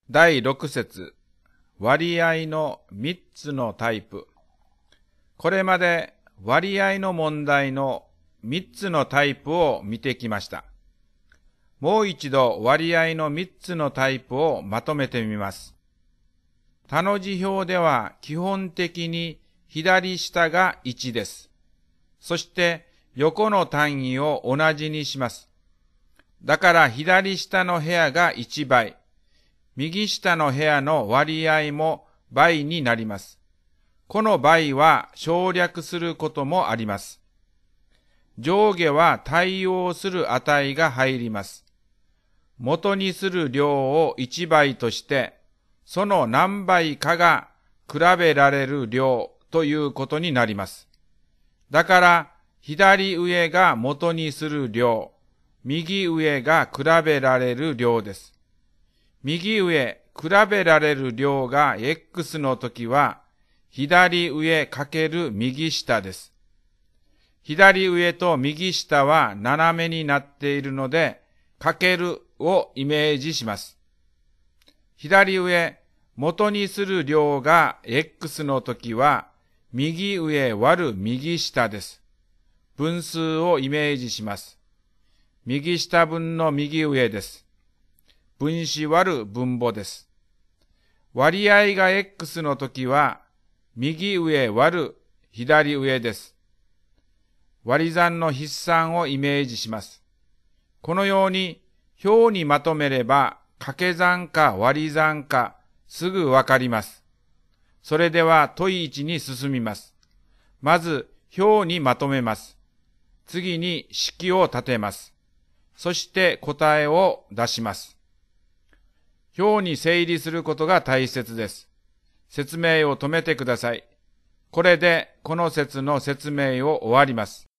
第6節、割合の3つのタイプ。これまで割合の問題の3つのタイプを見てきました。もう一度割合の3つのタイプをまとめてみます。他の辞表では基本的に左下が1です。そして横の単位を同じにします。だから左下の部屋が1倍。右下の部屋の割合も倍になります。この倍は省略することもあります。上下は対応する値が入ります。元にする量を1倍として、その何倍かが比べられる量ということになります。だから左上が元にする量、右上が比べられる量です。右上、比べられる量が x の時は、左上かける右下です。左上と右下は斜めになっているので、かけるをイメージします。左上、元にする量が x の時は、右上割る右下です。分数をイメージします。右下分の右上です。分子割る分母です。割合が x の時は、右上割る左上です。割り算の筆算をイメージします。このように表にまとめれば、掛け算か割り算かすぐわかります。それでは問1に進みます。まず表にまとめます。次に式を立てます。そして答えを出します。表に整理することが大切です。説明を止めてください。これでこの節の説明を終わります。